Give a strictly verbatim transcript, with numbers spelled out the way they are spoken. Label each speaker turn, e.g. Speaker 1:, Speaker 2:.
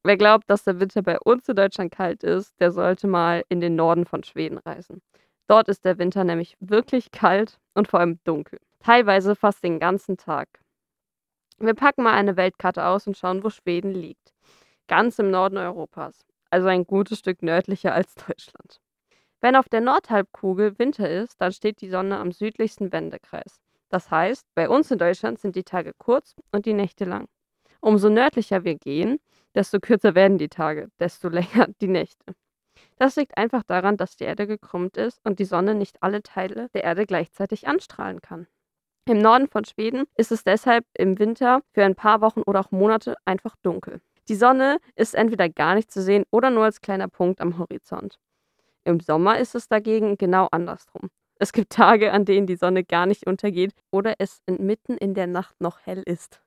Speaker 1: Wer glaubt, dass der Winter bei uns in Deutschland kalt ist, der sollte mal in den Norden von Schweden reisen. Dort ist der Winter nämlich wirklich kalt und vor allem dunkel. Teilweise fast den ganzen Tag. Wir packen mal eine Weltkarte aus und schauen, wo Schweden liegt. Ganz im Norden Europas. Also ein gutes Stück nördlicher als Deutschland. Wenn auf der Nordhalbkugel Winter ist, dann steht die Sonne am südlichsten Wendekreis. Das heißt, bei uns in Deutschland sind die Tage kurz und die Nächte lang. Umso nördlicher wir gehen, desto kürzer werden die Tage, desto länger die Nächte. Das liegt einfach daran, dass die Erde gekrümmt ist und die Sonne nicht alle Teile der Erde gleichzeitig anstrahlen kann. Im Norden von Schweden ist es deshalb im Winter für ein paar Wochen oder auch Monate einfach dunkel. Die Sonne ist entweder gar nicht zu sehen oder nur als kleiner Punkt am Horizont. Im Sommer ist es dagegen genau andersrum. Es gibt Tage, an denen die Sonne gar nicht untergeht oder es in- mitten in der Nacht noch hell ist.